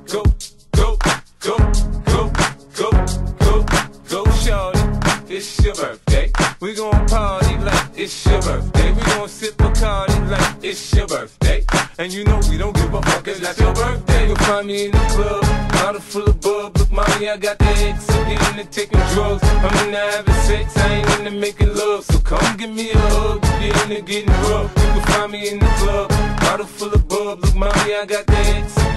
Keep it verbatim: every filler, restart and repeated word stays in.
go, go, go, go, go, go, go, shorty. It's your birthday. We gon' party like it's your birthday. We gon' sip Bacardi like it's your birthday. And you know we don't give a fuck, it's not your birthday. You'll find me in the club, bottle full of bub. Look, mommy, I got the X, I'm getting into taking drugs. I'm into having sex, I ain't into making love. So come give me a hug, if you're into getting rough. You can find me in the club, bottle full of bub. Look, mommy, I got the X,